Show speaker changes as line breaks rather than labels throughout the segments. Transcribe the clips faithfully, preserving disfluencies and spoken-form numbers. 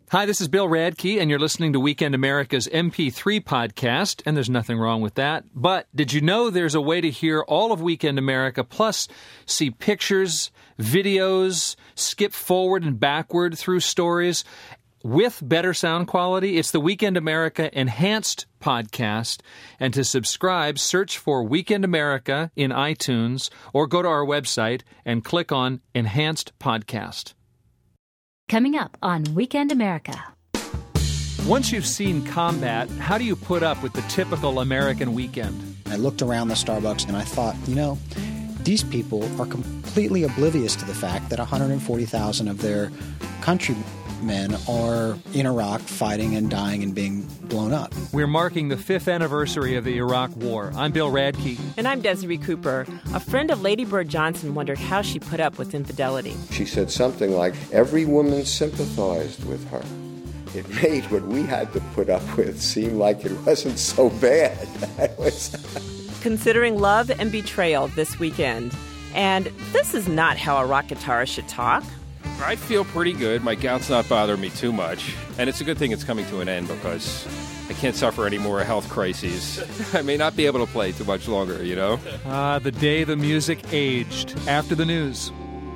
Hi, this is Bill Radke, and you're listening to Weekend America's M P three podcast, and there's nothing wrong with that. But did you know there's a way to hear all of Weekend America, plus see pictures, videos, skip forward and backward through stories with better sound quality? It's the Weekend America Enhanced podcast, and to subscribe, search for Weekend America in iTunes, or go to our website and click on Enhanced Podcast.
Coming up on Weekend America.
Once you've seen combat, how do you put up with the typical American weekend?
I looked around the Starbucks and I thought, you know, these people are completely oblivious to the fact that one hundred forty thousand of their countrymen are in Iraq fighting and dying and being blown up.
We're marking the fifth anniversary of the Iraq War. I'm Bill Radke.
And I'm Desiree Cooper. A friend of Lady Bird Johnson wondered how she put up with infidelity.
She said something like, every woman sympathized with her. It made what we had to put up with seem like it wasn't so bad. It was
Considering love and betrayal this weekend. And this is not how a rock guitarist should talk.
I feel pretty good. My gout's not bothering me too much. And it's a good thing it's coming to an end because I can't suffer any more health crises. I may not be able to play too much longer, you know?
Ah, the day the music aged. After the news.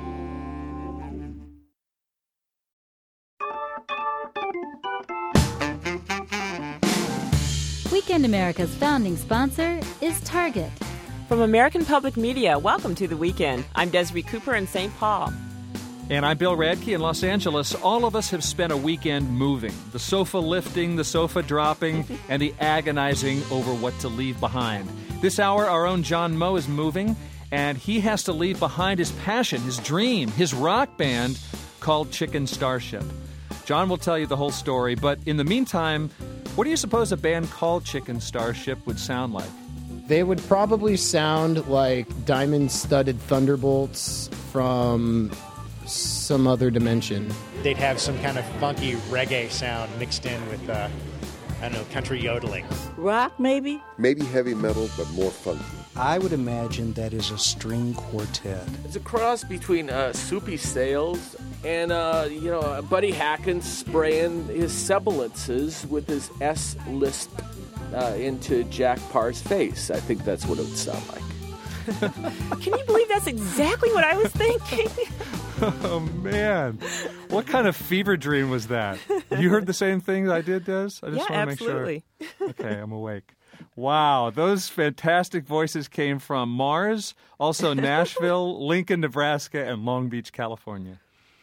Weekend America's founding sponsor is Target.
From American Public Media, welcome to The Weekend. I'm Desiree Cooper in Saint Paul.
And I'm Bill Radke in Los Angeles. All of us have spent a weekend moving. The sofa lifting, the sofa dropping, and the agonizing over what to leave behind. This hour, our own John Moe is moving, and he has to leave behind his passion, his dream, his rock band called Chicken Starship. John will tell you the whole story, but in the meantime, what do you suppose a band called Chicken Starship would sound like?
They would probably sound like diamond-studded thunderbolts from some other dimension.
They'd have some kind of funky reggae sound mixed in with, uh, I don't know, country yodeling.
Rock, maybe?
maybe heavy metal, but more funky.
I would imagine that is a string quartet.
It's a cross between uh, Soupy Sales and, uh, you know, Buddy Hackett spraying his sibilances with his S-list uh, into Jack Parr's face. I think that's what it would sound like.
Can you believe that's exactly what I was thinking?
Oh, man. What kind of fever dream was that? You heard the same thing I did, Des? I just
yeah,
want to
absolutely.
make sure. Okay, I'm awake. Wow, those fantastic voices came from Mars, also Nashville, Lincoln, Nebraska, and Long Beach, California.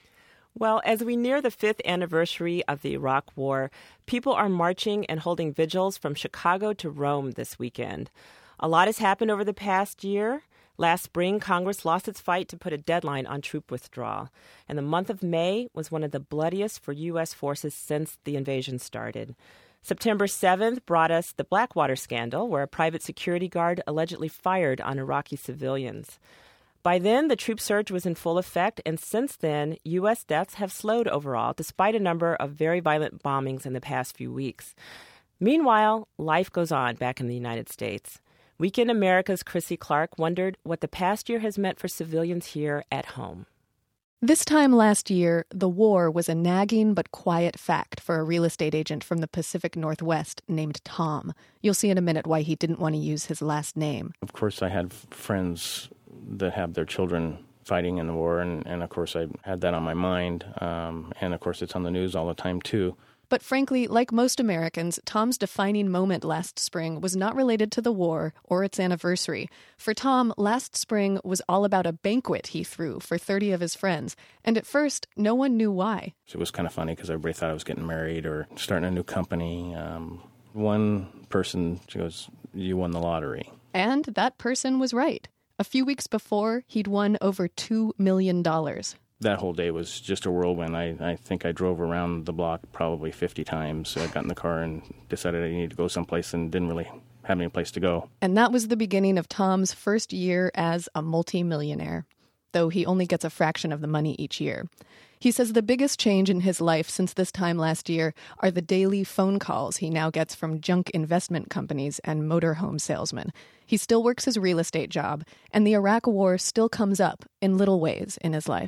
Well, as we near the fifth anniversary of the Iraq War, people are marching and holding vigils from Chicago to Rome this weekend. A lot has happened over the past year. Last spring, Congress lost its fight to put a deadline on troop withdrawal, and the month of May was one of the bloodiest for U S forces since the invasion started. September seventh brought us the Blackwater scandal, where a private security guard allegedly fired on Iraqi civilians. By then, the troop surge was in full effect, and since then, U S deaths have slowed overall, despite a number of very violent bombings in the past few weeks. Meanwhile, life goes on back in the United States. Weekend America's Chrissy Clark wondered what the past year has meant for civilians here at home.
This time last year, the war was a nagging but quiet fact for a real estate agent from the Pacific Northwest named Tom. You'll see in a minute why he didn't want to use his last name.
Of course, I had friends that have their children fighting in the war, and, and of course, I had that on my mind. Um, and of course, it's on the news all the time, too.
But frankly, like most Americans, Tom's defining moment last spring was not related to the war or its anniversary. For Tom, last spring was all about a banquet he threw for thirty of his friends. And at first, no one knew why.
It was kind of funny because everybody thought I was getting married or starting a new company. Um, one person, she goes, "You won the lottery."
And that person was right. A few weeks before, he'd won over two million dollars.
That whole day was just a whirlwind. I, I think I drove around the block probably fifty times. I got in the car and decided I needed to go someplace and didn't really have any place to go.
And that was the beginning of Tom's first year as a multi-millionaire, though he only gets a fraction of the money each year. He says the biggest change in his life since this time last year are the daily phone calls he now gets from junk investment companies and motorhome salesmen. He still works his real estate job, and the Iraq War still comes up in little ways in his life.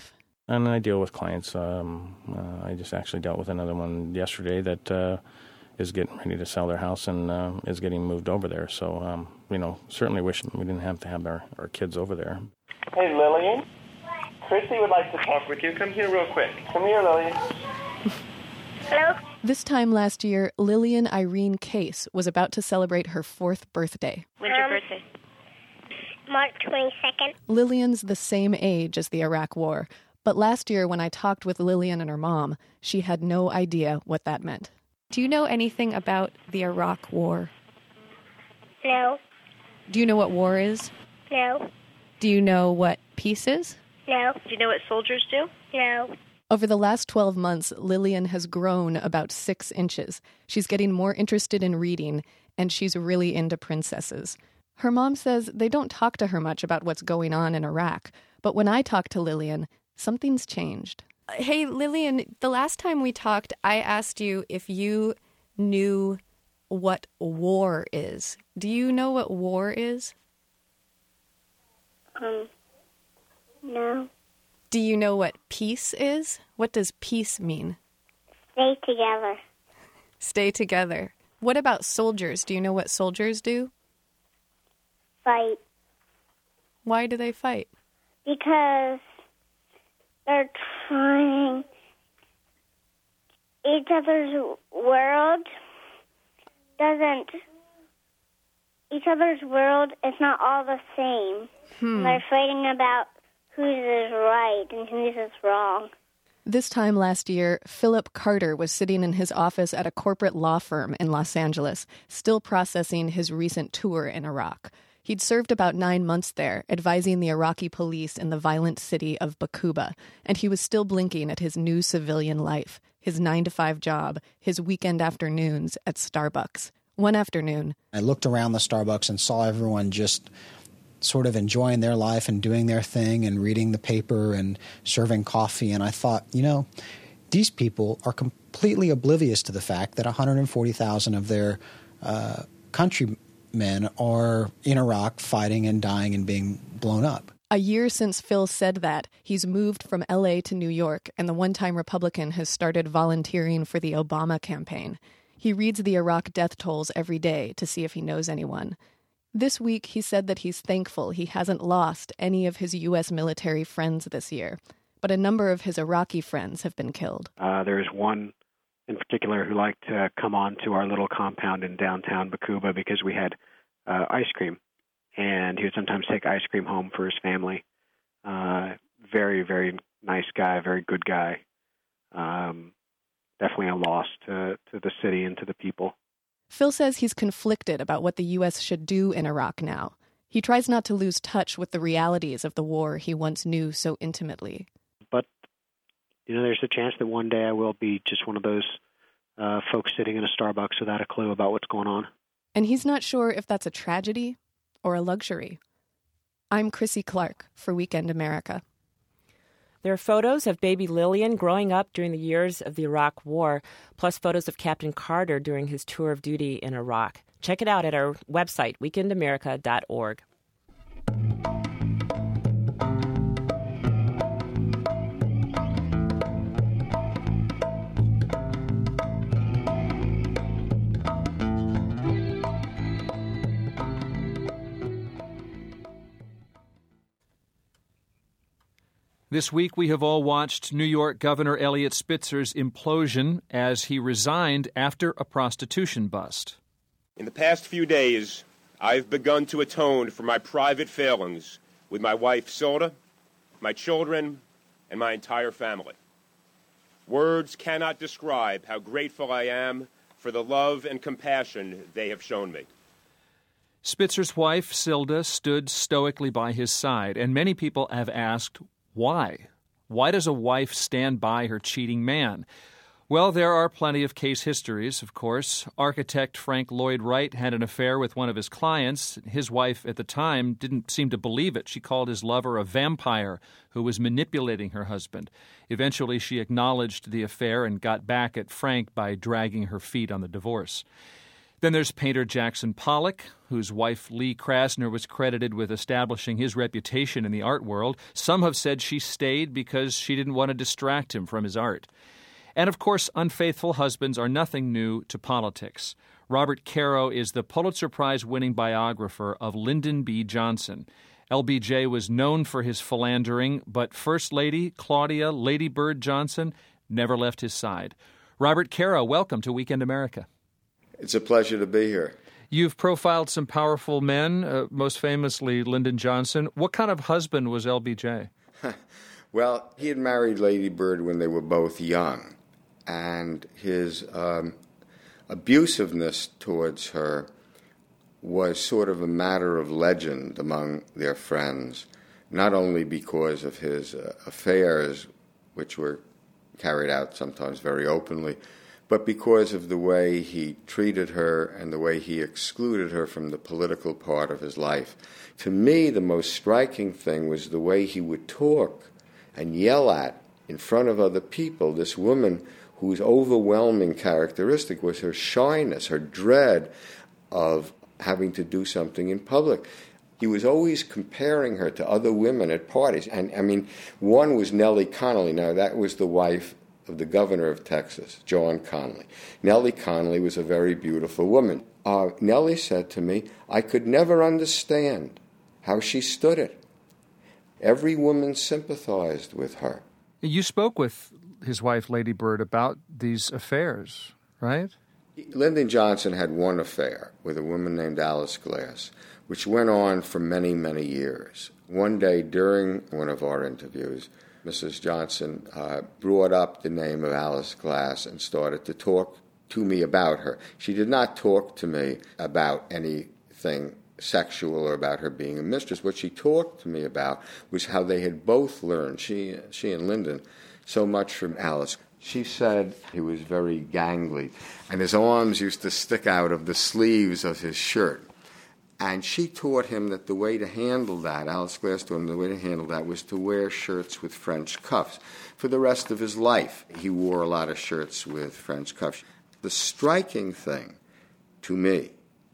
And I deal with clients. Um, uh, I just actually dealt with another one yesterday that uh, is getting ready to sell their house and uh, is getting moved over there. So, um, you know, certainly wish we didn't have to have our, our kids over there.
Hey, Lillian. Chrissy would like to talk with you. Come here real quick. Come here, Lillian.
Hello?
This time last year, Lillian Irene Case was about to celebrate her fourth birthday.
When's your um, birthday? March twenty-second.
Lillian's the same age as the Iraq War, but last year when I talked with Lillian and her mom, she had no idea what that meant.
Do you know anything about the Iraq War?
No.
Do you know what war is?
No.
Do you know what peace is?
No.
Do you know what soldiers do?
No.
Over the last twelve months, Lillian has grown about six inches. She's getting more interested in reading, and she's really into princesses. Her mom says they don't talk to her much about what's going on in Iraq, but when I talk to Lillian, something's changed.
Hey, Lillian, the last time we talked, I asked you if you knew what war is. Do you know what war is?
Um, no.
Do you know what peace is? What does peace mean?
Stay together.
Stay together. What about soldiers? Do you know what soldiers do?
Fight.
Why do they fight?
Because they're trying each other's world doesn't each other's world is not all the same.
Hmm.
They're fighting about whose is right and whose is wrong.
This time last year, Philip Carter was sitting in his office at a corporate law firm in Los Angeles, still processing his recent tour in Iraq. He'd served about nine months there, advising the Iraqi police in the violent city of Baquba, and he was still blinking at his new civilian life, his nine-to-five job, his weekend afternoons at Starbucks. One afternoon,
I looked around the Starbucks and saw everyone just sort of enjoying their life and doing their thing and reading the paper and serving coffee, and I thought, you know, these people are completely oblivious to the fact that one hundred forty thousand of their uh, countrymen are in Iraq fighting and dying and being blown up.
A year since Phil said that, he's moved from L A to New York, and the one-time Republican has started volunteering for the Obama campaign. He reads the Iraq death tolls every day to see if he knows anyone. This week, he said that he's thankful he hasn't lost any of his U S military friends this year, but a number of his Iraqi friends have been killed.
Uh, there's one in particular who liked to come on to our little compound in downtown Baquba because we had uh, ice cream, and he would sometimes take ice cream home for his family. Uh, very, very nice guy, very good guy. Um, definitely a loss to, to the city and to the people.
Phil says he's conflicted about what the U S should do in Iraq now. He tries not to lose touch with the realities of the war he once knew so intimately.
But, you know, there's a chance that one day I will be just one of those uh, folks sitting in a Starbucks without a clue about what's going on.
And he's not sure if that's a tragedy or a luxury. I'm Chrissy Clark for Weekend America.
There are photos of baby Lillian growing up during the years of the Iraq War, plus photos of Captain Carter during his tour of duty in Iraq. Check it out at our website, weekend america dot org.
This week, we have all watched New York Governor Eliot Spitzer's implosion as he resigned after a prostitution bust.
In the past few days, I've begun to atone for my private failings with my wife, Silda, my children, and my entire family. Words cannot describe how grateful I am for the love and compassion they have shown me.
Spitzer's wife, Silda, stood stoically by his side, and many people have asked, why? Why does a wife stand by her cheating man? Well, there are plenty of case histories, of course. Architect Frank Lloyd Wright had an affair with one of his clients. His wife at the time didn't seem to believe it. She called his lover a vampire who was manipulating her husband. Eventually, she acknowledged the affair and got back at Frank by dragging her feet on the divorce. Then there's painter Jackson Pollock, whose wife Lee Krasner was credited with establishing his reputation in the art world. Some have said she stayed because she didn't want to distract him from his art. And of course, unfaithful husbands are nothing new to politics. Robert Caro is the Pulitzer Prize-winning biographer of Lyndon B. Johnson. L B J was known for his philandering, but First Lady Claudia Lady Bird Johnson never left his side. Robert Caro, welcome to Weekend America.
It's a pleasure to be here.
You've profiled some powerful men, uh, most famously Lyndon Johnson. What kind of husband was L B J?
Well, he had married Lady Bird when they were both young, and his um, abusiveness towards her was sort of a matter of legend among their friends, not only because of his uh, affairs, which were carried out sometimes very openly, but because of the way he treated her and the way he excluded her from the political part of his life. To me, the most striking thing was the way he would talk and yell at, in front of other people, this woman whose overwhelming characteristic was her shyness, her dread of having to do something in public. He was always comparing her to other women at parties. And, I mean, one was Nellie Connolly. Now, that was the wife of the governor of Texas, John Connally. Nellie Connolly was a very beautiful woman. Uh, Nellie said to me, I could never understand how she stood it. Every woman sympathized with her.
You spoke with his wife, Lady Bird, about these affairs, right?
Lyndon Johnson had one affair with a woman named Alice Glass, which went on for many, many years. One day during one of our interviews, Missus Johnson uh, brought up the name of Alice Glass and started to talk to me about her. She did not talk to me about anything sexual or about her being a mistress. What she talked to me about was how they had both learned, she, she and Lyndon, so much from Alice. She said he was very gangly, and his arms used to stick out of the sleeves of his shirt. And she taught him that the way to handle that, Alice Glass taught him the way to handle that was to wear shirts with French cuffs. For the rest of his life, he wore a lot of shirts with French cuffs. The striking thing to me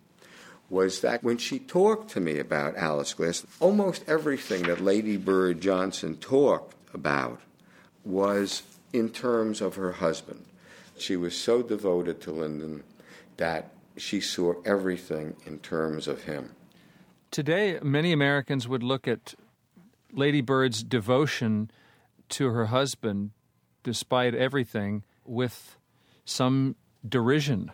was that when she talked to me about Alice Glass, almost everything that Lady Bird Johnson talked about was in terms of her husband. She was so devoted to Lyndon that she saw everything in terms of him.
Today, many Americans would look at Lady Bird's devotion to her husband, despite everything, with some derision.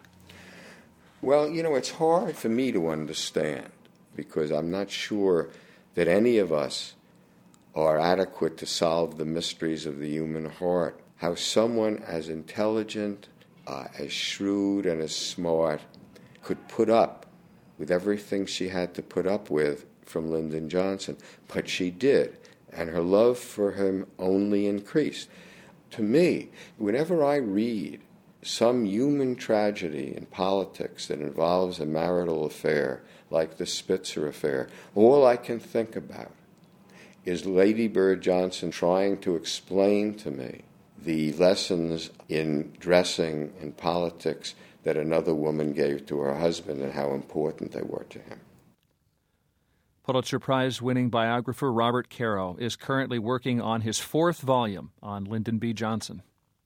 Well, you know, it's hard for me to understand because I'm not sure that any of us are adequate to solve the mysteries of the human heart. How someone as intelligent, uh, as shrewd, and as smart could put up with everything she had to put up with from Lyndon Johnson. But she did, and her love for him only increased. To me, whenever I read some human tragedy in politics that involves a marital affair, like the Spitzer affair, all I can think about is Lady Bird Johnson trying to explain to me the lessons in dressing and politics that another woman gave to her husband and how important they were to him.
Pulitzer Prize-winning biographer Robert Caro is currently working on his fourth volume on Lyndon B. Johnson.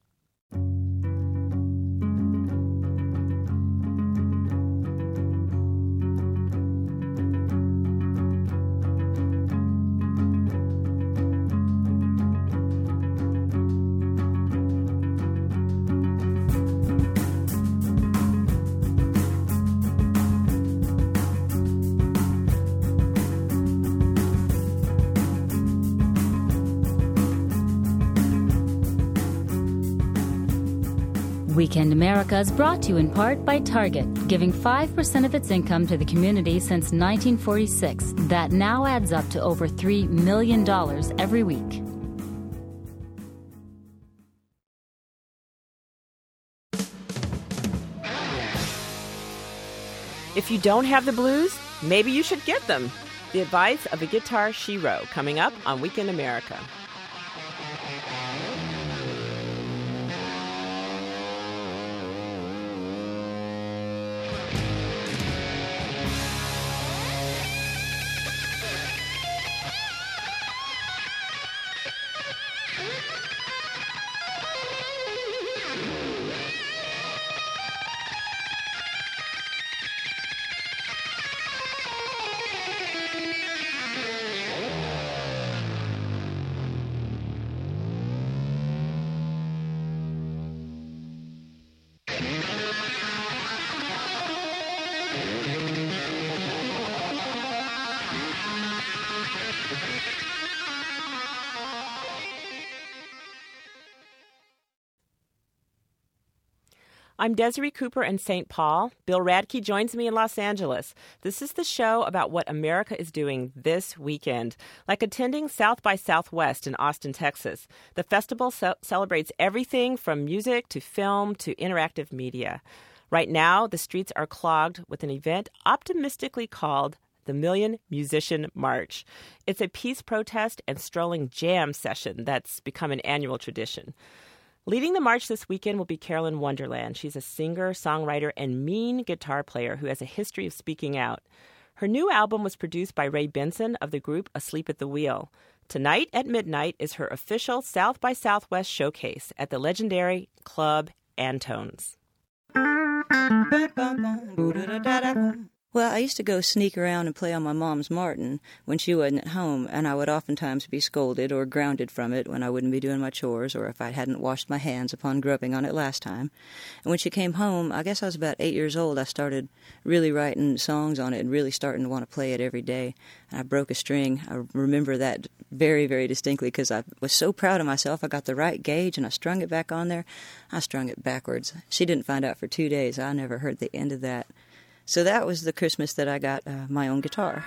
Weekend America is brought to you in part by Target, giving five percent of its income to the community since nineteen forty-six. That now adds up to over three million dollars every week.
If you don't have the blues, maybe you should get them. The advice of a guitar shiro coming up on Weekend America. I'm Desiree Cooper in Saint Paul. Bill Radke joins me in Los Angeles. This is the show about what America is doing this weekend, like attending South by Southwest in Austin, Texas. The festival ce- celebrates everything from music to film to interactive media. Right now, the streets are clogged with an event optimistically called the Million Musician March. It's a peace protest and strolling jam session that's become an annual tradition. Leading the march this weekend will be Carolyn Wonderland. She's a singer, songwriter, and mean guitar player who has a history of speaking out. Her new album was produced by Ray Benson of the group Asleep at the Wheel. Tonight at midnight is her official South by Southwest showcase at the legendary Club Antones.
Well, I used to go sneak around and play on my mom's Martin when she wasn't at home, and I would oftentimes be scolded or grounded from it when I wouldn't be doing my chores or if I hadn't washed my hands upon grubbing on it last time. And when she came home, I guess I was about eight years old, I started really writing songs on it and really starting to want to play it every day. And I broke a string. I remember that very, very distinctly because I was so proud of myself. I got the right gauge and I strung it back on there. I strung it backwards. She didn't find out for two days. I never heard the end of that. So that was the Christmas that I got uh, my own guitar.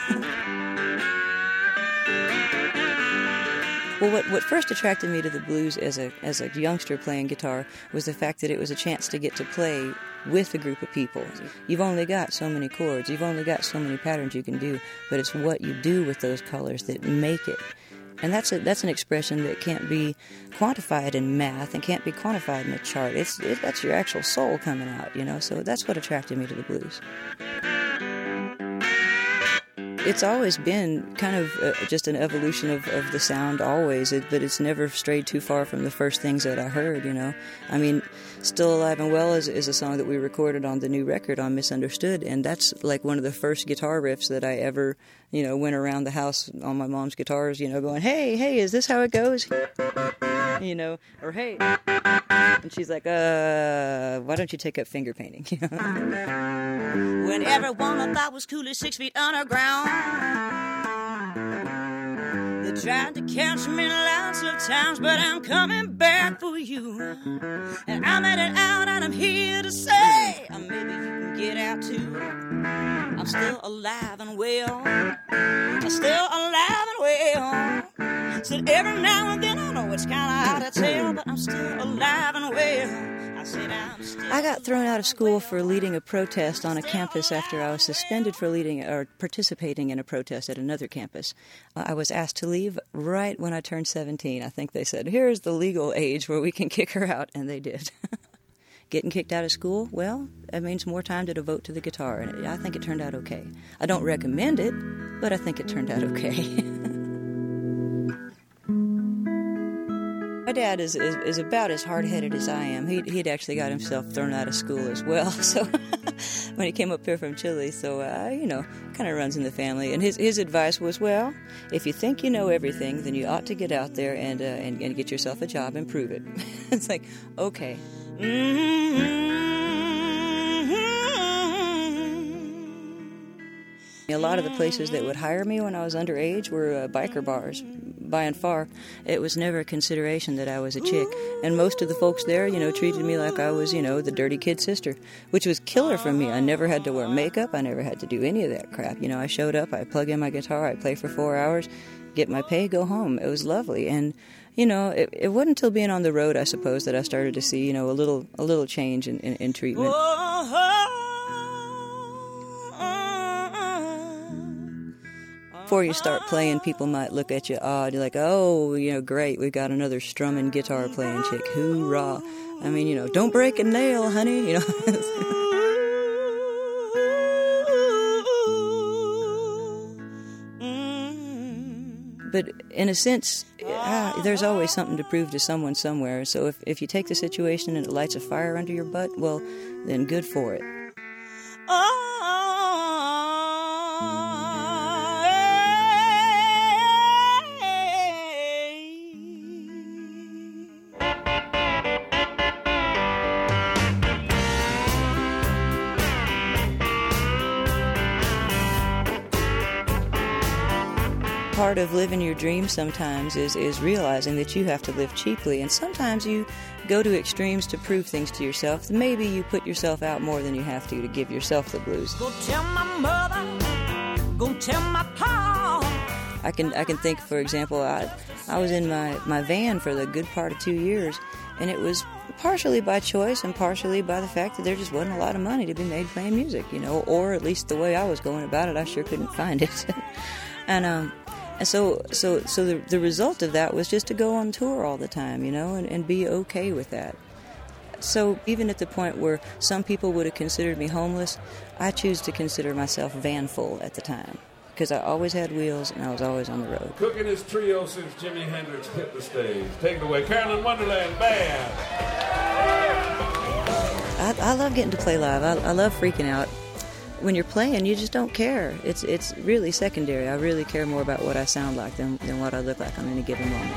Well, what, what first attracted me to the blues as a as a youngster playing guitar was the fact that it was a chance to get to play with a group of people. You've only got so many chords, you've only got so many patterns you can do, but it's what you do with those colors that make it. And that's a, that's an expression that can't be quantified in math and can't be quantified in a chart. It's it, that's your actual soul coming out, you know. So that's what attracted me to the blues. It's always been kind of uh, just an evolution of, of the sound always, it, but it's never strayed too far from the first things that I heard, you know. I mean, Still Alive and Well is, is a song that we recorded on the new record on Misunderstood, and that's like one of the first guitar riffs that I ever, you know, went around the house on my mom's guitars, you know, going, hey, hey, is this how it goes? You know, or hey. And she's like, uh, why don't you take up finger painting? When everyone I thought was cool is six feet underground, they tried to catch me lots of times, but I'm coming back for you. And I made it out and I'm here to say, uh, maybe you can get out too. I'm still alive and well. I'm still alive and well. Said every now and then I know it's kind of hard to tell, but I'm still alive and well. I said I'm still I got thrown out of school for leading a protest on a campus after I was suspended for leading or participating in a protest at another campus. Uh, I was asked to leave right when I turned seventeen. I think they said, here's the legal age where we can kick her out, and they did. Getting kicked out of school, well, that means more time to devote to the guitar, and I think it turned out okay. I don't recommend it, but I think it turned out okay. My dad is, is is about as hard-headed as I am. He he'd actually got himself thrown out of school as well. So when he came up here from Chile, so uh, you know, kind of runs in the family. And his his advice was, well, if you think you know everything, then you ought to get out there and uh, and, and get yourself a job and prove it. It's like, okay. Mm-hmm. A lot of the places that would hire me when I was underage were uh, biker bars. By and far, it was never a consideration that I was a chick. And most of the folks there, you know, treated me like I was, you know, the dirty kid sister, which was killer for me. I never had to wear makeup. I never had to do any of that crap. You know, I showed up, I plug in my guitar, I play for four hours, get my pay, go home. It was lovely. And, you know, it, it wasn't until being on the road, I suppose, that I started to see, you know, a little a little change in, in, in treatment. Before you start playing, people might look at you odd. You're like, oh, you know, great, we got another strumming guitar playing chick. Hoorah. I mean, you know, don't break a nail, honey, you know. But in a sense, ah, there's always something to prove to someone somewhere. So if, if you take the situation and it lights a fire under your butt, well, then good for it. part of living your dream sometimes is, is realizing that you have to live cheaply. And sometimes you go to extremes to prove things to yourself. Maybe you put yourself out more than you have to to give yourself the blues. Go tell my mother, go tell my pa. I can I can think, for example, I, I was in my, my van for the good part of two years, and it was partially by choice and partially by the fact that there just wasn't a lot of money to be made playing music, you know, or at least the way I was going about it, I sure couldn't find it. and um, and so so so the the result of that was just to go on tour all the time, you know, and, and be okay with that. So even at the point where some people would have considered me homeless, I choose to consider myself vanful at the time, because I always had wheels and I was always on the road.
Cooking his trio since Jimi Hendrix hit the stage. Take it away, Carolyn Wonderland Band.
I, I love getting to play live. I, I love freaking out. When you're playing, you just don't care. It's it's really secondary. I really care more about what I sound like than, than what I look like on any given moment.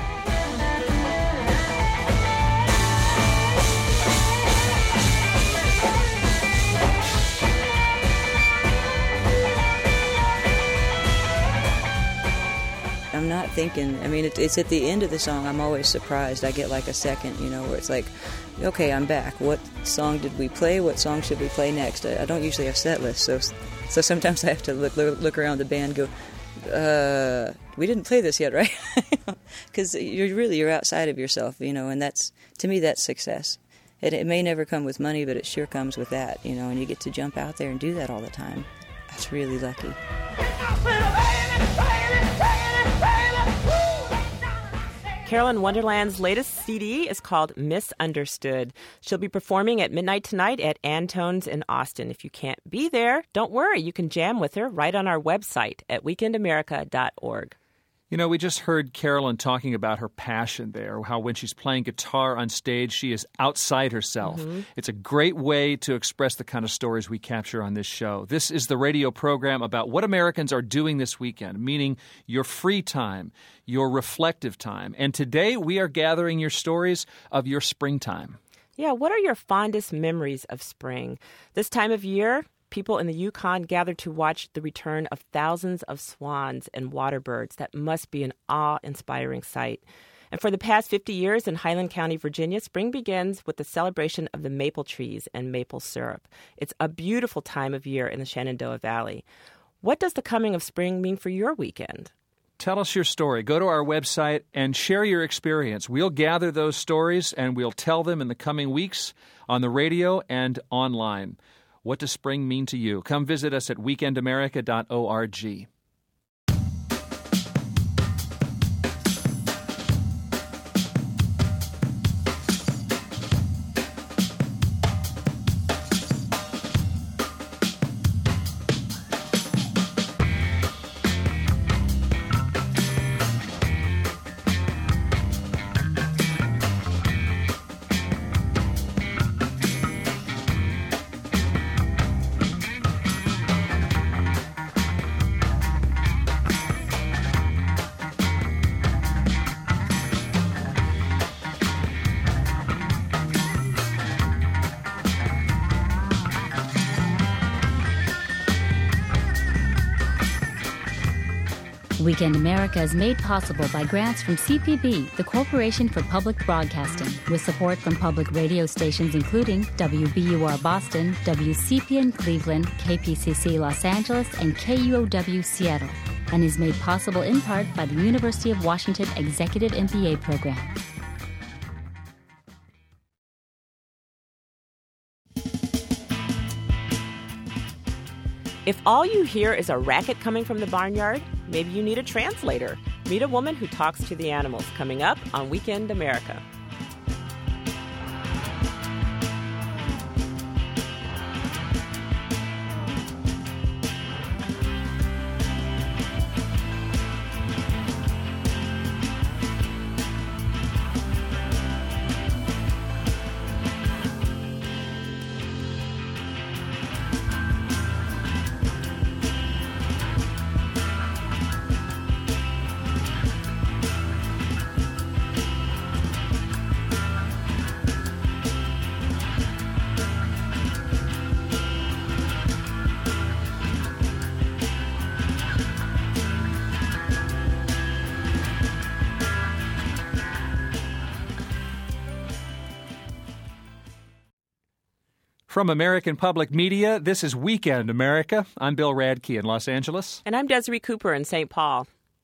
I'm not thinking, I mean, it, it's at the end of the song, I'm always surprised. I get like a second, you know, where it's like, okay, I'm back. What song did we play? What song should we play next? I, I don't usually have set lists, so so sometimes I have to look look, look around the band and go, uh, we didn't play this yet, right? Because you're really, you're outside of yourself, you know, and that's, to me, that's success. It, it may never come with money, but it sure comes with that, you know, and you get to jump out there and do that all the time. That's really lucky.
Carolyn Wonderland's latest C D is called Misunderstood. She'll be performing at midnight tonight at Antone's in Austin. If you can't be there, don't worry. You can jam with her right on our website at weekend america dot org.
You know, we just heard Carolyn talking about her passion there, how when she's playing guitar on stage, she is outside herself. Mm-hmm. It's a great way to express the kind of stories we capture on this show. This is the radio program about what Americans are doing this weekend, meaning your free time, your reflective time. And today we are gathering your stories of your springtime.
Yeah, what are your fondest memories of spring? This time of year, people in the Yukon gather to watch the return of thousands of swans and water birds. That must be an awe-inspiring sight. And for the past fifty years in Highland County, Virginia, spring begins with the celebration of the maple trees and maple syrup. It's a beautiful time of year in the Shenandoah Valley. What does the coming of spring mean for your weekend?
Tell us your story. Go to our website and share your experience. We'll gather those stories and we'll tell them in the coming weeks on the radio and online. What does spring mean to you? Come visit us at weekend america dot org.
Weekend America is made possible by grants from C P B, the Corporation for Public Broadcasting, with support from public radio stations including W B U R Boston, W C P N Cleveland, K P C C Los Angeles, and K U O W Seattle, and is made possible in part by the University of Washington Executive M B A program.
If all you hear is a racket coming from the barnyard, maybe you need a translator. Meet a woman who talks to the animals, coming up on Weekend America.
From American Public Media, this is Weekend America. I'm Bill Radke in Los Angeles.
And I'm Desiree Cooper in Saint Paul.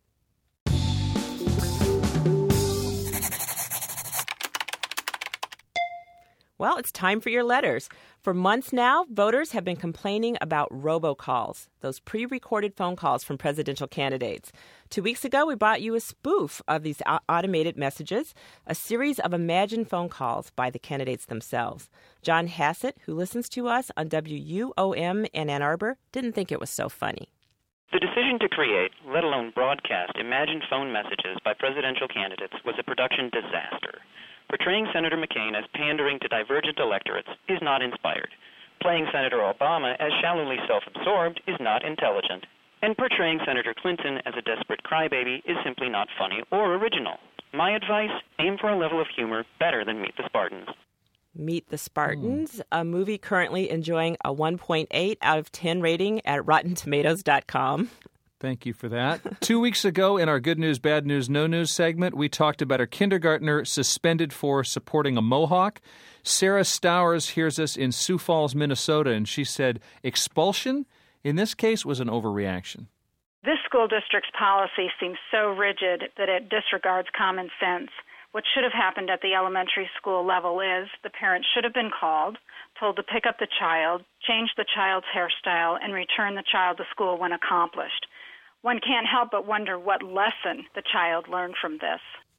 Well, it's time for your letters. For months now, voters have been complaining about robocalls, those pre-recorded phone calls from presidential candidates. Two weeks ago, we brought you a spoof of these automated messages, a series of imagined phone calls by the candidates themselves. John Hassett, who listens to us on W U O M in Ann Arbor, didn't think it was so funny.
The decision to create, let alone broadcast, imagined phone messages by presidential candidates was a production disaster. Portraying Senator McCain as pandering to divergent electorates is not inspired. Playing Senator Obama as shallowly self-absorbed is not intelligent. And portraying Senator Clinton as a desperate crybaby is simply not funny or original. My advice, aim for a level of humor better than Meet the Spartans.
Meet the Spartans, mm. a movie currently enjoying a one point eight out of ten rating at rotten tomatoes dot com.
Thank you for that. Two weeks ago in our Good News, Bad News, No News segment, we talked about a kindergartner suspended for supporting a Mohawk. Sarah Stowers hears us in Sioux Falls, Minnesota, and she said expulsion, in this case, was an overreaction.
This school district's policy seems so rigid that it disregards common sense. What should have happened at the elementary school level is the parent should have been called, told to pick up the child, change the child's hairstyle, and return the child to school when accomplished. One can't help but wonder what lesson the child learned from this.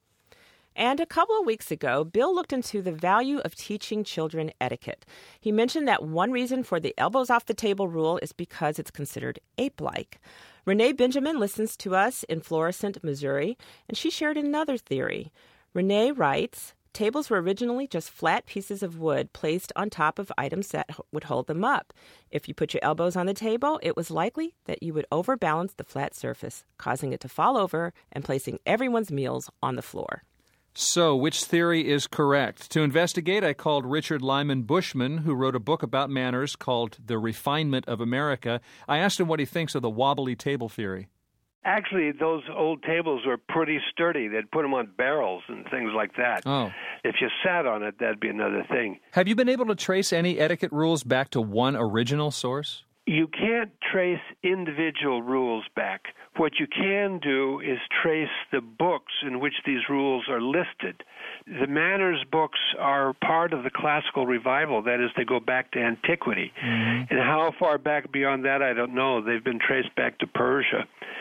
And a couple of weeks ago, Bill looked into the value of teaching children etiquette. He mentioned that one reason for the elbows off the table rule is because it's considered ape-like. Renee Benjamin listens to us in Florissant, Missouri, and she shared another theory. Renee writes, tables were originally just flat pieces of wood placed on top of items that would hold them up. If you put your elbows on the table, it was likely that you would overbalance the flat surface, causing it to fall over and placing everyone's meals on the floor.
So, which theory is correct? To investigate, I called Richard Lyman Bushman, who wrote a book about manners called The Refinement of America. I asked him what he thinks of the wobbly table theory.
Actually, those old tables were pretty sturdy. They'd put them on barrels and things like that.
Oh.
If you sat on it, that'd be another thing.
Have you been able to trace any etiquette rules back to one original source?
You can't trace individual rules back. What you can do is trace the books in which these rules are listed. The manners books are part of the classical revival. That is, they go back to antiquity. Mm-hmm. And how far back beyond that, I don't know. They've been traced back to Persia.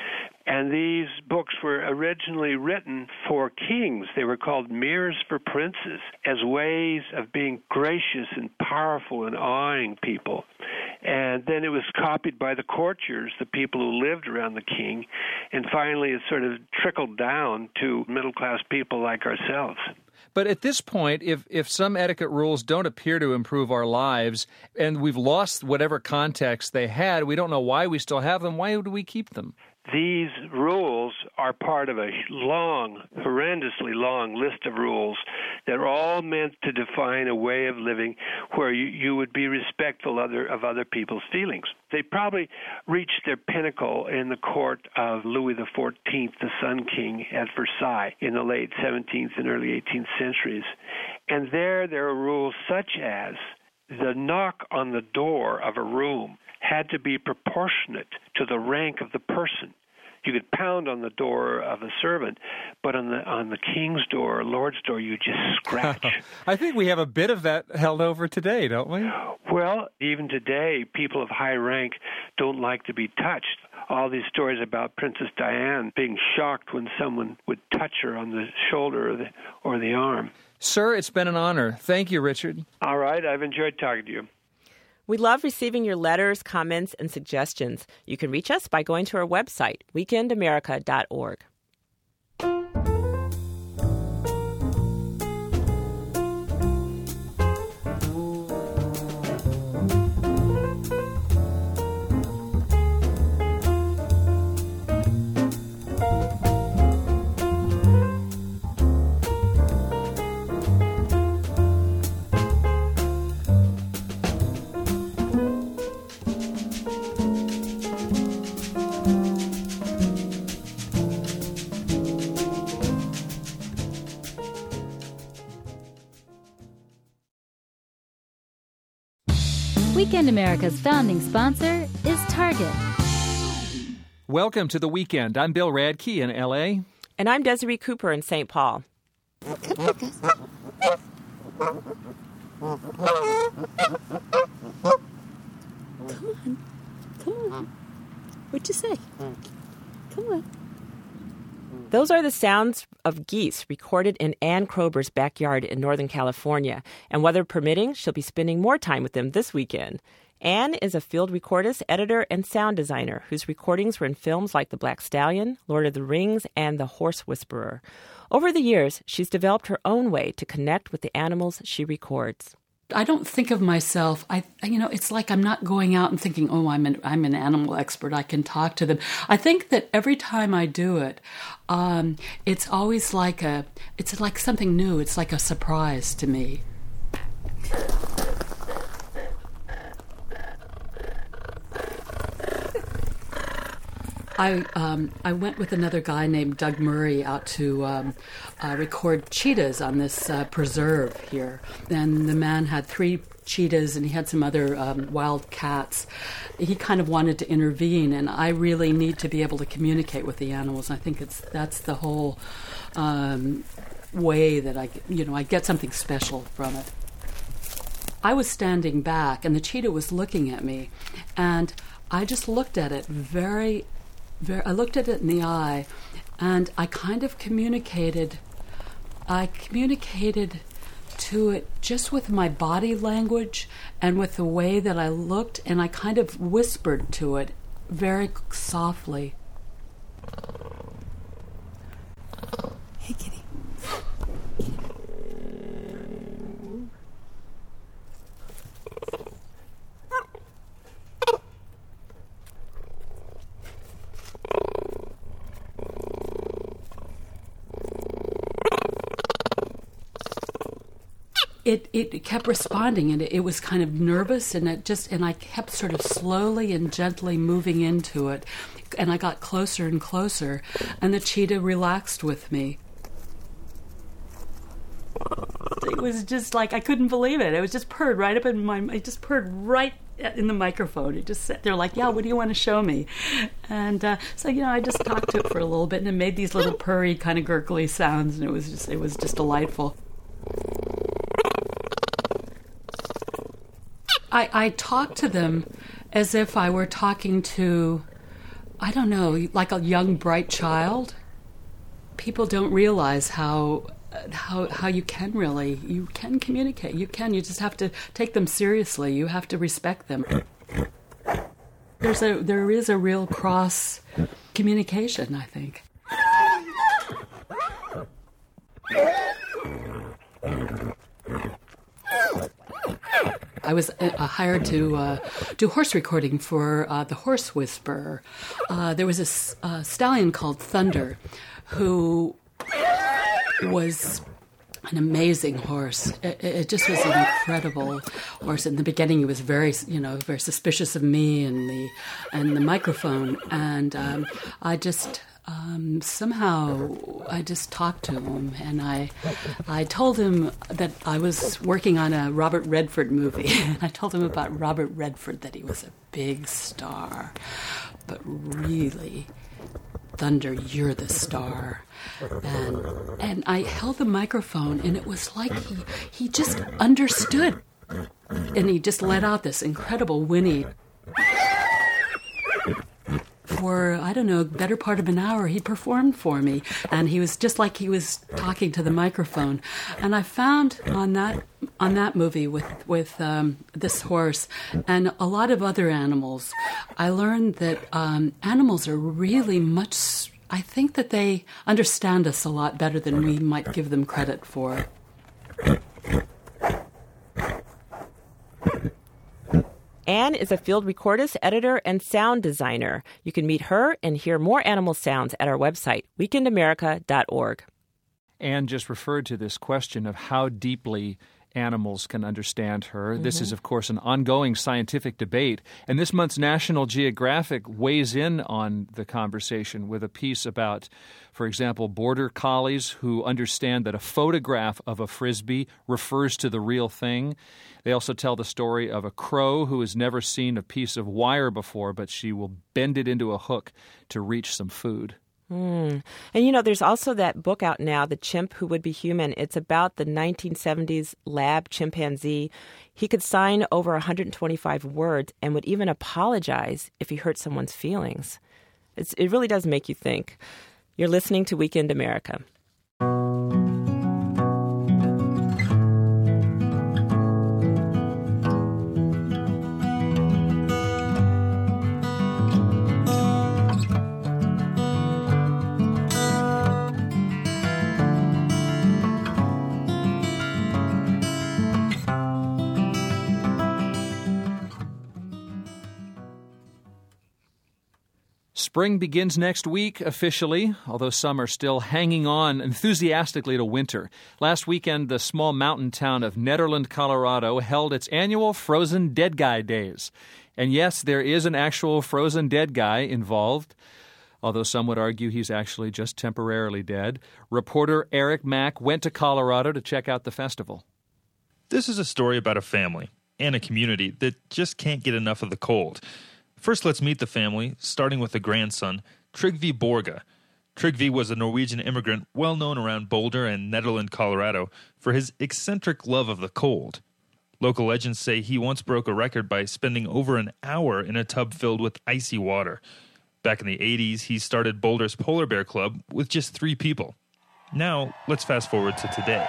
And these books were originally written for kings. They were called mirrors for princes, as ways of being gracious and powerful and awing people. And then it was copied by the courtiers, the people who lived around the king. And finally, it sort of trickled down to middle-class people like ourselves.
But at this point, if, if some etiquette rules don't appear to improve our lives and we've lost whatever context they had, we don't know why we still have them, why do we keep them?
These rules are part of a long, horrendously long list of rules that are all meant to define a way of living where you, you would be respectful other, of other people's feelings. They probably reached their pinnacle in the court of Louis the Fourteenth, the Sun King, at Versailles in the late seventeenth and early eighteenth centuries. And there, there are rules such as the knock on the door of a room had to be proportionate to the rank of the person. You could pound on the door of a servant, but on the on the king's door or lord's door, you just scratch.
I think we have a bit of that held over today, don't we?
Well, even today, people of high rank don't like to be touched. All these stories about Princess Diana being shocked when someone would touch her on the shoulder or the, or the arm.
Sir, it's been an honor. Thank you, Richard.
All right. I've enjoyed talking to you.
We love receiving your letters, comments, and suggestions. You can reach us by going to our website, weekend america dot org.
Weekend America's founding sponsor is Target.
Welcome to the weekend. I'm Bill Radke in L A.
And I'm Desiree Cooper in Saint Paul.
Come on, guys. Come on. Come on. What'd you say? Come on.
Those are the sounds of geese recorded in Ann Krober's backyard in Northern California. And weather permitting, she'll be spending more time with them this weekend. Ann is a field recordist, editor, and sound designer whose recordings were in films like The Black Stallion, Lord of the Rings, and The Horse Whisperer. Over the years, she's developed her own way to connect with the animals she records.
I don't think of myself, I, you know, it's like I'm not going out and thinking, oh, I'm an, I'm an animal expert, I can talk to them. I think that every time I do it, um, it's always like a, it's like something new. It's like a surprise to me. I um, I went with another guy named Doug Murray out to um, uh, record cheetahs on this uh, preserve here. And the man had three cheetahs and he had some other um, wild cats. He kind of wanted to intervene, and I really need to be able to communicate with the animals. I think it's that's the whole um, way that I, you know, I get something special from it. I was standing back and the cheetah was looking at me, and I just looked at it very Very, I looked at it in the eye, and I kind of communicated, I communicated to it just with my body language and with the way that I looked, and I kind of whispered to it very softly.
Hey, kitty.
It it kept responding, and it, it was kind of nervous, and it just and I kept sort of slowly and gently moving into it, and I got closer and closer, and the cheetah relaxed with me. It was just like I couldn't believe it. It was just purred right up in my. It just purred right in the microphone. It just sat there like, yeah, what do you want to show me? And uh, so you know, I just talked to it for a little bit, and it made these little purry kind of gurgly sounds, and it was just it was just delightful. I, I talk to them as if I were talking to, I don't know, like a young, bright child. People don't realize how how how you can really, you can communicate. You can, you just have to take them seriously. You have to respect them. There's a there is a real cross communication, I think. I was uh, hired to uh, do horse recording for uh, The Horse Whisperer. Uh, there was a uh, stallion called Thunder who was an amazing horse. It, it just was an incredible horse. In the beginning, he was very, you know, very suspicious of me and the and the microphone, and um, I just. Um, somehow I just talked to him, and I I told him that I was working on a Robert Redford movie. I told him about Robert Redford, that he was a big star, but really, Thunder, you're the star. And and I held the microphone, and it was like he he just understood, and he just let out this incredible whinny. For, I don't know, better part of an hour, he performed for me. And he was just like he was talking to the microphone. And I found on that on that movie with, with um, this horse and a lot of other animals, I learned that um, animals are really much, I think that they understand us a lot better than we might give them credit for.
Ann is a field recordist, editor, and sound designer. You can meet her and hear more animal sounds at our website, weekend america dot org.
Ann just referred to this question of how deeply animals can understand her.
Mm-hmm.
This is, of course, an ongoing scientific debate. And this month's National Geographic weighs in on the conversation with a piece about, for example, border collies who understand that a photograph of a Frisbee refers to the real thing. They also tell the story of a crow who has never seen a piece of wire before, but she will bend it into a hook to reach some food.
Mm. And, you know, there's also that book out now, The Chimp Who Would Be Human. It's about the nineteen seventies lab chimpanzee. He could sign over one hundred twenty-five words and would even apologize if he hurt someone's feelings. It's, it really does make you think. You're listening to Weekend America.
Spring begins next week officially, although some are still hanging on enthusiastically to winter. Last weekend, the small mountain town of Nederland, Colorado, held its annual Frozen Dead Guy Days. And yes, there is an actual frozen dead guy involved, although some would argue he's actually just temporarily dead. Reporter Eric Mack went to Colorado to check out the festival.
This is a story about a family and a community that just can't get enough of the cold. First, let's meet the family, starting with the grandson, Trygve Borge. Trygve was a Norwegian immigrant well known around Boulder and Nederland, Colorado, for his eccentric love of the cold. Local legends say he once broke a record by spending over an hour in a tub filled with icy water. Back in the eighties, he started Boulder's Polar Bear Club with just three people. Now, let's fast forward to today.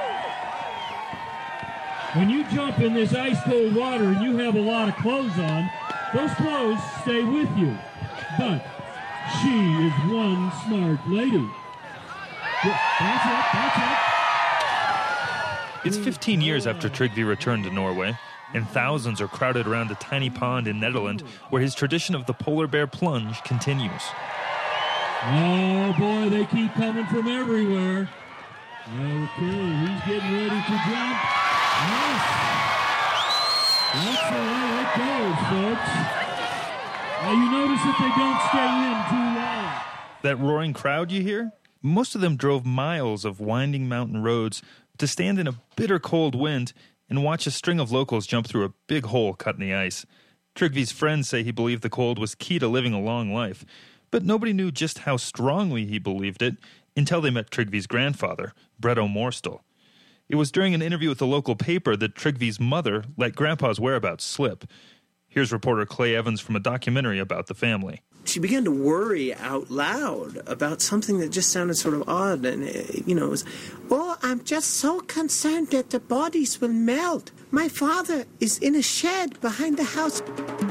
When you jump in this ice-cold water and you have a lot of clothes on, those clothes stay with you. But she is one smart lady. That's it, that's it.
It's fifteen years after Trygve returned to Norway, and thousands are crowded around a tiny pond in Nederland where his tradition of the polar bear plunge continues.
Oh boy, they keep coming from everywhere. Okay, he's getting ready to jump. Yes. That's the way it goes, folks. Now you notice that they don't stay in too long.
That roaring crowd you hear? Most of them drove miles of winding mountain roads to stand in a bitter cold wind and watch a string of locals jump through a big hole cut in the ice. Trygve's friends say he believed the cold was key to living a long life, but nobody knew just how strongly he believed it until they met Trygve's grandfather, Brett O'Morstel. It was during an interview with the local paper that Trygve's mother let Grandpa's whereabouts slip. Here's reporter Clay Evans from a documentary about the family.
She began to worry out loud about something that just sounded sort of odd. And, you know, it was, oh, I'm just so concerned that the bodies will melt. My father is in a shed behind the house.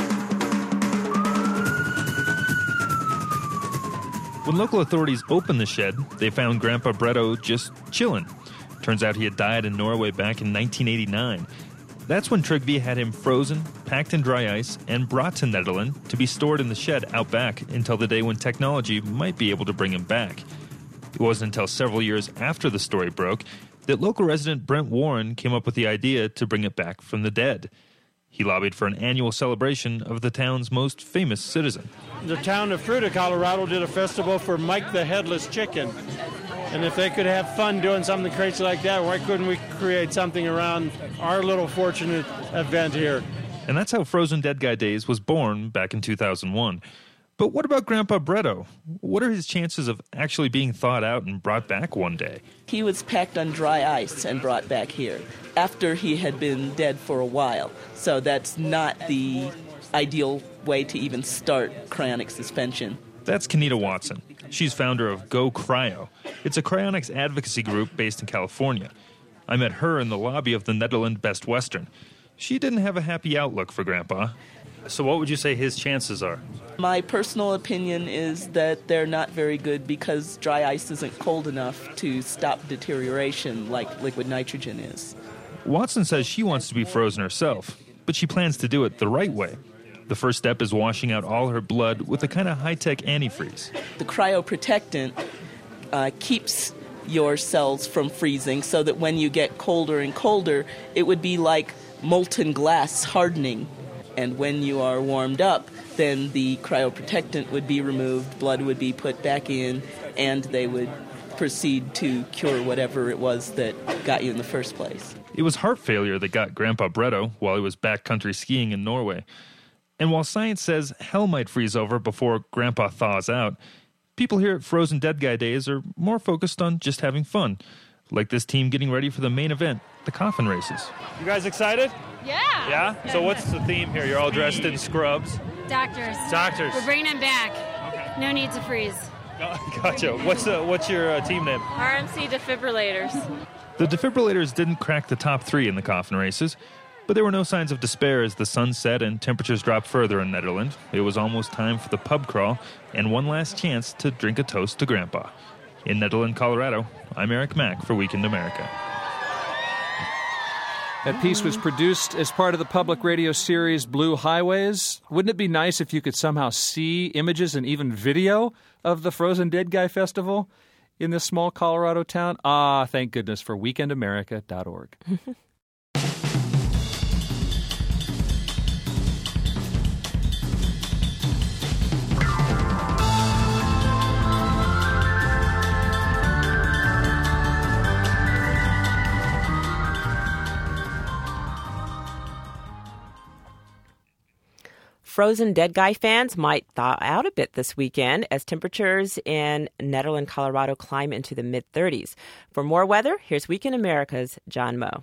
When local authorities opened the shed, they found Grandpa Bretto just chilling. Turns out he had died in Norway back in nineteen eighty-nine. That's when Trygve had him frozen, packed in dry ice, and brought to Nederland to be stored in the shed out back until the day when technology might be able to bring him back. It wasn't until several years after the story broke that local resident Brent Warren came up with the idea to bring it back from the dead. He lobbied for an annual celebration of the town's most famous citizen.
The town of Fruita, Colorado did a festival for Mike the Headless Chicken. And if they could have fun doing something crazy like that, why couldn't we create something around our little fortunate event here?
And that's how Frozen Dead Guy Days was born back in two thousand one. But what about Grandpa Bretto? What are his chances of actually being thawed out and brought back one day?
He was packed on dry ice and brought back here after he had been dead for a while. So that's not the ideal way to even start cryonic suspension.
That's Kenita Watson. She's founder of Go Cryo. It's a cryonics advocacy group based in California. I met her in the lobby of the Nederland Best Western. She didn't have a happy outlook for Grandpa. So what would you say his chances are?
My personal opinion is that they're not very good because dry ice isn't cold enough to stop deterioration like liquid nitrogen is.
Watson says she wants to be frozen herself, but she plans to do it the right way. The first step is washing out all her blood with a kind of high-tech antifreeze.
The cryoprotectant uh, keeps your cells from freezing so that when you get colder and colder, it would be like molten glass hardening. And when you are warmed up, then the cryoprotectant would be removed, blood would be put back in, and they would proceed to cure whatever it was that got you in the first place.
It was heart failure that got Grandpa Bretto while he was backcountry skiing in Norway. And while science says hell might freeze over before Grandpa thaws out, people here at Frozen Dead Guy Days are more focused on just having fun, like this team getting ready for the main event, the coffin races. You guys excited?
Yeah.
Yeah? So what's the theme here? You're all dressed in scrubs.
Doctors.
Doctors.
We're bringing them back. Okay. No need to freeze.
Gotcha. What's uh, what's your uh, team name?
R M C defibrillators.
The defibrillators didn't crack the top three in the coffin races, but there were no signs of despair as the sun set and temperatures dropped further in Nederland. It was almost time for the pub crawl and one last chance to drink a toast to Grandpa. In Nederland, Colorado, I'm Eric Mack for Weekend America.
That piece was produced as part of the public radio series Blue Highways. Wouldn't it be nice if you could somehow see images and even video of the Frozen Dead Guy Festival in this small Colorado town? Ah, thank goodness for weekend america dot org.
Frozen Dead Guy fans might thaw out a bit this weekend as temperatures in Nederland, Colorado climb into the mid-thirties. For more weather, here's Weekend America's John Moe.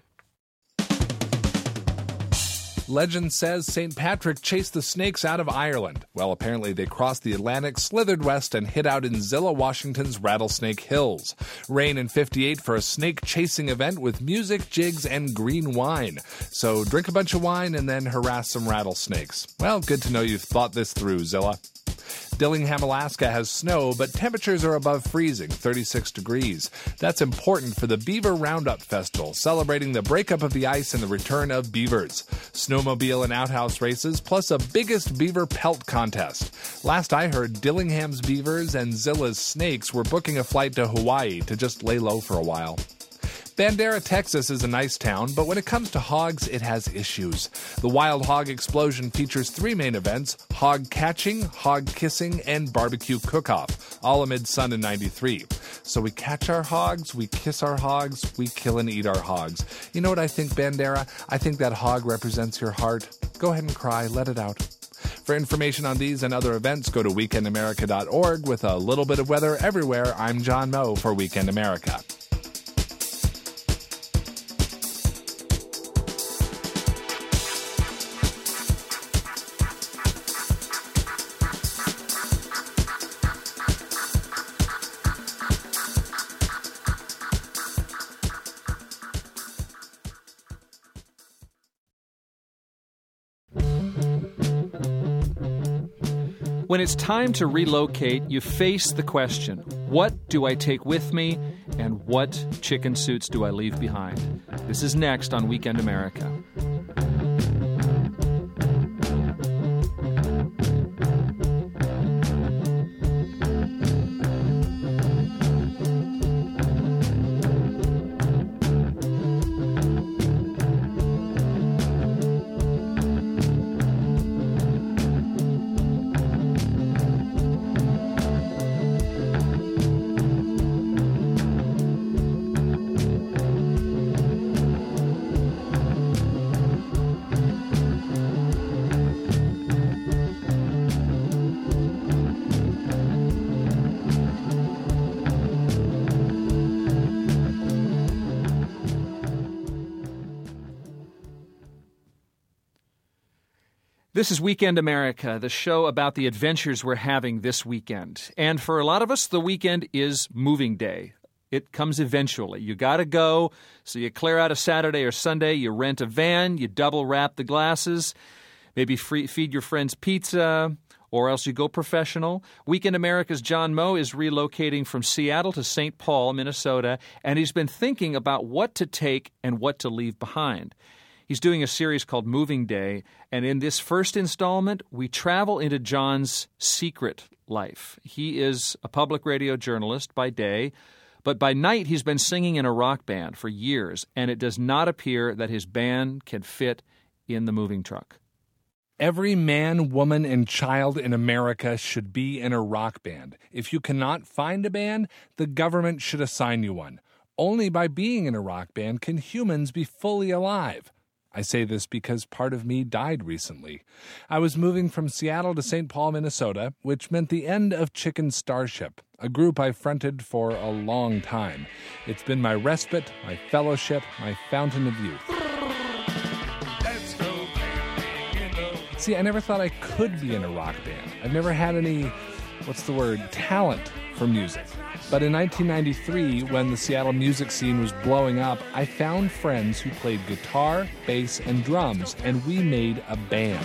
Legend says Saint Patrick chased the snakes out of Ireland. Well, apparently they crossed the Atlantic, slithered west, and hid out in Zillah, Washington's Rattlesnake Hills. Rain in fifty-eight for a snake-chasing event with music, jigs, and green wine. So drink a bunch of wine and then harass some rattlesnakes. Well, good to know you've thought this through, Zillah. Dillingham, Alaska has snow, but temperatures are above freezing, thirty-six degrees. That's important for the Beaver Roundup Festival, celebrating the breakup of the ice and the return of beavers. Snowmobile and outhouse races, plus a biggest beaver pelt contest. Last I heard, Dillingham's beavers and Zillah's snakes were booking a flight to Hawaii to just lay low for a while. Bandera, Texas is a nice town, but when it comes to hogs, it has issues. The Wild Hog Explosion features three main events: hog catching, hog kissing, and barbecue cook-off, all amid sun in ninety-three. So we catch our hogs, we kiss our hogs, we kill and eat our hogs. You know what I think, Bandera? I think that hog represents your heart. Go ahead and cry, let it out. For information on these and other events, go to weekend america dot org. With a little bit of weather everywhere, I'm John Moe for Weekend America.
When it's time to relocate, you face the question, what do I take with me and what chicken suits do I leave behind? This is next on Weekend America. This is Weekend America, the show about the adventures we're having this weekend. And for a lot of us, the weekend is moving day. It comes eventually. You got to go, so you clear out a Saturday or Sunday, you rent a van, you double wrap the glasses, maybe free, feed your friends pizza, or else you go professional. Weekend America's John Moe is relocating from Seattle to Saint Paul, Minnesota, and he's been thinking about what to take and what to leave behind. He's doing a series called Moving Day, and in this first installment, we travel into John's secret life. He is a public radio journalist by day, But by night, he's been singing in a rock band for years, and it does not appear that his band can fit in the moving truck.
Every man, woman, and child in America should be in a rock band. If you cannot find a band, the government should assign you one. Only by being in a rock band can humans be fully alive. I say this because part of me died recently. I was moving from Seattle to Saint Paul, Minnesota, which meant the end of Chicken Starship, a group I fronted for a long time. It's been my respite, my fellowship, my fountain of youth. See, I never thought I could be in a rock band. I've never had any, what's the word, talent for music. But in nineteen ninety-three, when the Seattle music scene was blowing up, I found friends who played guitar, bass, and drums, and we made a band.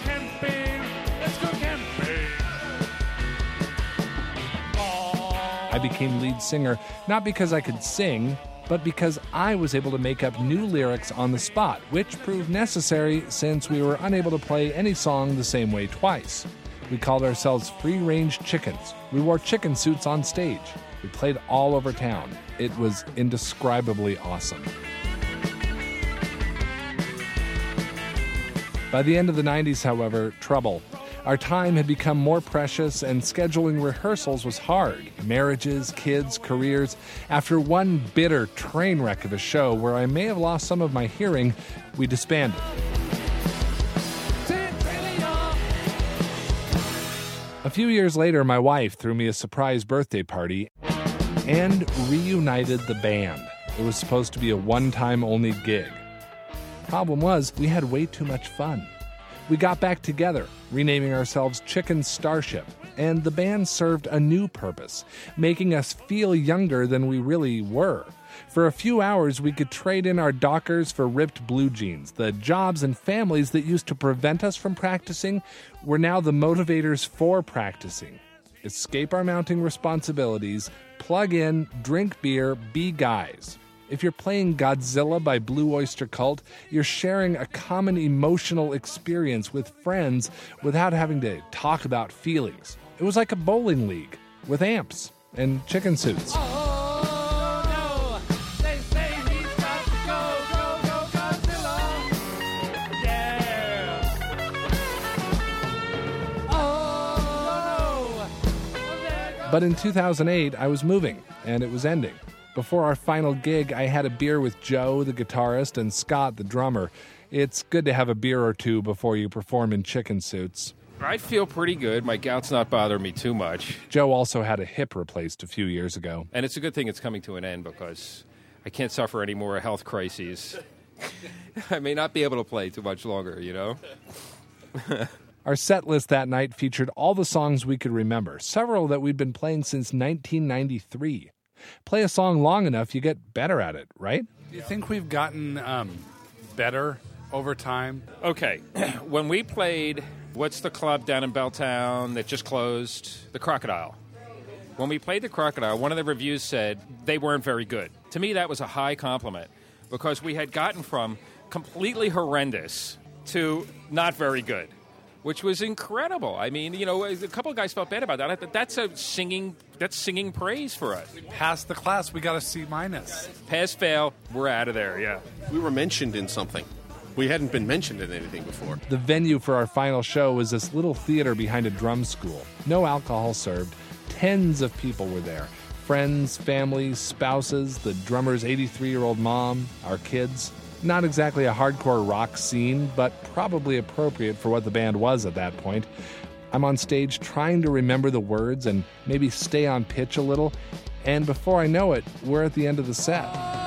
I became lead singer not because I could sing, but because I was able to make up new lyrics on the spot, which proved necessary since we were unable to play any song the same way twice. We called ourselves Free-Range Chickens. We wore chicken suits on stage. We played all over town. It was indescribably awesome. By the end of the nineties, however, trouble. Our time had become more precious, and scheduling rehearsals was hard. Marriages, kids, careers. After one bitter train wreck of a show where I may have lost some of my hearing, we disbanded. A few years later, my wife threw me a surprise birthday party and reunited the band. It was supposed to be a one-time only gig. Problem was, we had way too much fun. We got back together, renaming ourselves Chicken Starship, and the band served a new purpose, making us feel younger than we really were. For a few hours, we could trade in our Dockers for ripped blue jeans. The jobs and families that used to prevent us from practicing were now the motivators for practicing. Escape our mounting responsibilities, plug in, drink beer, be guys. If you're playing Godzilla by Blue Oyster Cult, you're sharing a common emotional experience with friends without having to talk about feelings. It was like a bowling league with amps and chicken suits. But in two thousand eight, I was moving, and it was ending. Before our final gig, I had a beer with Joe, the guitarist, and Scott, the drummer. It's good to have a beer or two before you perform in chicken suits.
I feel pretty good. My gout's not bothering me too much.
Joe also had a hip replaced a few years ago.
And it's a good thing it's coming to an end because I can't suffer any more health crises. I may not be able to play too much longer, you know?
Our set list that night featured all the songs we could remember, several that we'd been playing since nineteen ninety-three. Play a song long enough, you get better at it, right?
Do you think we've gotten um, better over time?
Okay, when we played, what's the club down in Belltown that just closed? The Crocodile. When we played the Crocodile, one of the reviews said they weren't very good. To me, that was a high compliment because we had gotten from completely horrendous to not very good, which was incredible. I mean, you know, a couple of guys felt bad about that. I thought that's a singing, that's singing praise for us.
We passed the class. We got a C minus.
Pass, fail, we're out of there, yeah.
We were mentioned in something. We hadn't been mentioned in anything before.
The venue for our final show was this little theater behind a drum school. No alcohol served. Tens of people were there. Friends, families, spouses, the drummer's eighty-three-year-old mom, our kids. Not exactly a hardcore rock scene, but probably appropriate for what the band was at that point. I'm on stage trying to remember the words and maybe stay on pitch a little, and before I know it, we're at the end of the set.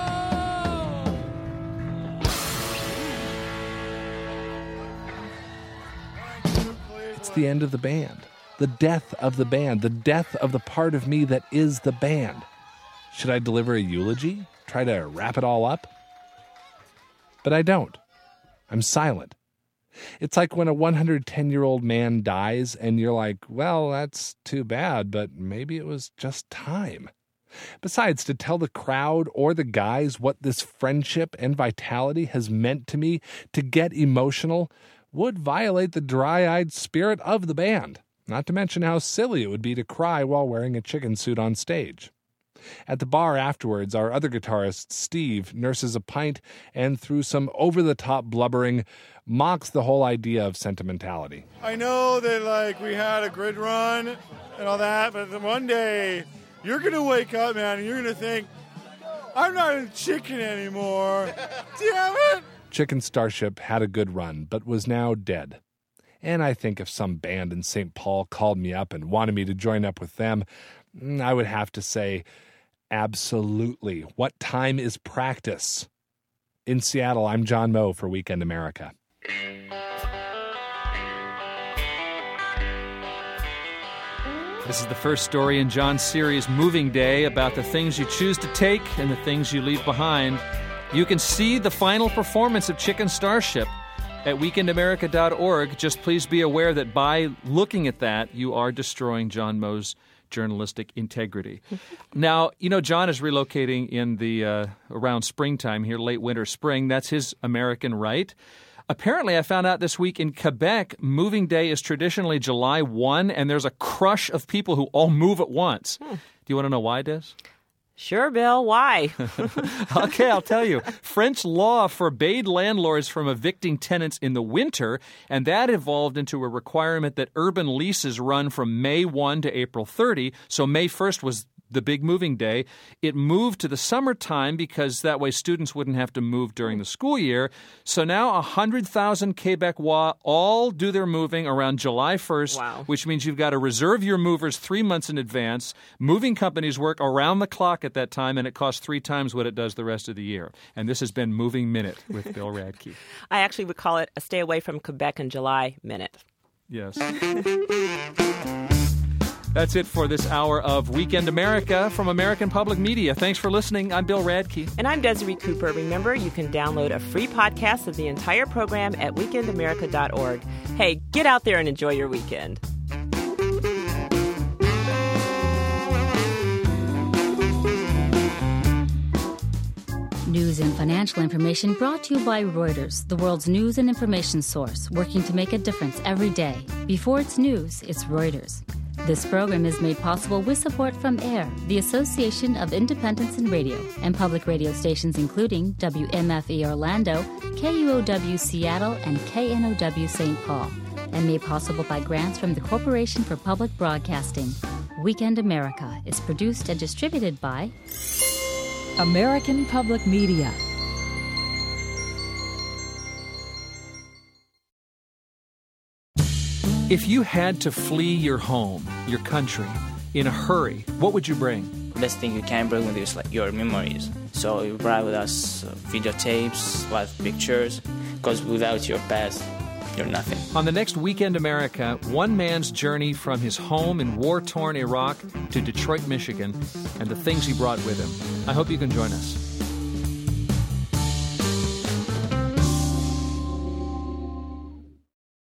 It's the end of the band. The death of the band. The death of the part of me that is the band. Should I deliver a eulogy? Try to wrap it all up? But I don't. I'm silent. It's like when a one hundred ten-year-old man dies and you're like, well, that's too bad, but maybe it was just time. Besides, to tell the crowd or the guys what this friendship and vitality has meant to me, to get emotional, would violate the dry-eyed spirit of the band. Not to mention how silly it would be to cry while wearing a chicken suit on stage. At the bar afterwards, our other guitarist, Steve, nurses a pint and through some over-the-top blubbering, mocks the whole idea of sentimentality.
I know that, like, we had a grid run and all that, but then one day you're going to wake up, man, and you're going to think, I'm not in Chicken anymore. Damn it!
Chicken Starship had a good run, but was now dead. And I think if some band in Saint Paul called me up and wanted me to join up with them, I would have to say, absolutely. What time is practice? In Seattle, I'm John Moe for Weekend America.
This is the first story in John's series, Moving Day, about the things you choose to take and the things you leave behind. You can see the final performance of Chicken Starship at weekend america dot org. Just please be aware that by looking at that, you are destroying John Moe's journalistic integrity. Now, you know, John is relocating in the uh, around springtime here, late winter, spring. That's his American right. Apparently, I found out this week in Quebec, Moving Day is traditionally July first, and there's a crush of people who all move at once. Hmm. Do you want to know why, Des?
Sure, Bill. Why?
Okay, I'll tell you. French law forbade landlords from evicting tenants in the winter, and that evolved into a requirement that urban leases run from May first to April thirtieth. So May first was the big moving day. It moved to the summertime because that way students wouldn't have to move during the school year. So now one hundred thousand Quebecois all do their moving around July first,
wow.
which means you've got to reserve your movers three months in advance. Moving companies work around the clock at that time, and it costs three times what it does the rest of the year. And this has been Moving Minute with Bill Radke.
I actually would call it a stay away from Quebec in July minute.
Yes. That's it for this hour of Weekend America from American Public Media. Thanks for listening. I'm Bill Radke.
And I'm Desiree Cooper. Remember, you can download a free podcast of the entire program at weekend america dot org. Hey, get out there and enjoy your weekend.
News and financial information brought to you by Reuters, the world's news and information source, working to make a difference every day. Before it's news, it's Reuters. This program is made possible with support from A I R, the Association of Independents in Radio, and public radio stations including W M F E Orlando, K U O W Seattle, and K N O W Saint Paul, and made possible by grants from the Corporation for Public Broadcasting. Weekend America is produced and distributed by
American Public Media.
If you had to flee your home, your country, in a hurry, what would you bring?
The best thing you can bring with you is like your memories. So you brought with us uh, videotapes, a lot of pictures, because without your past, you're nothing.
On the next Weekend America, one man's journey from his home in war-torn Iraq to Detroit, Michigan, and the things he brought with him. I hope you can join us.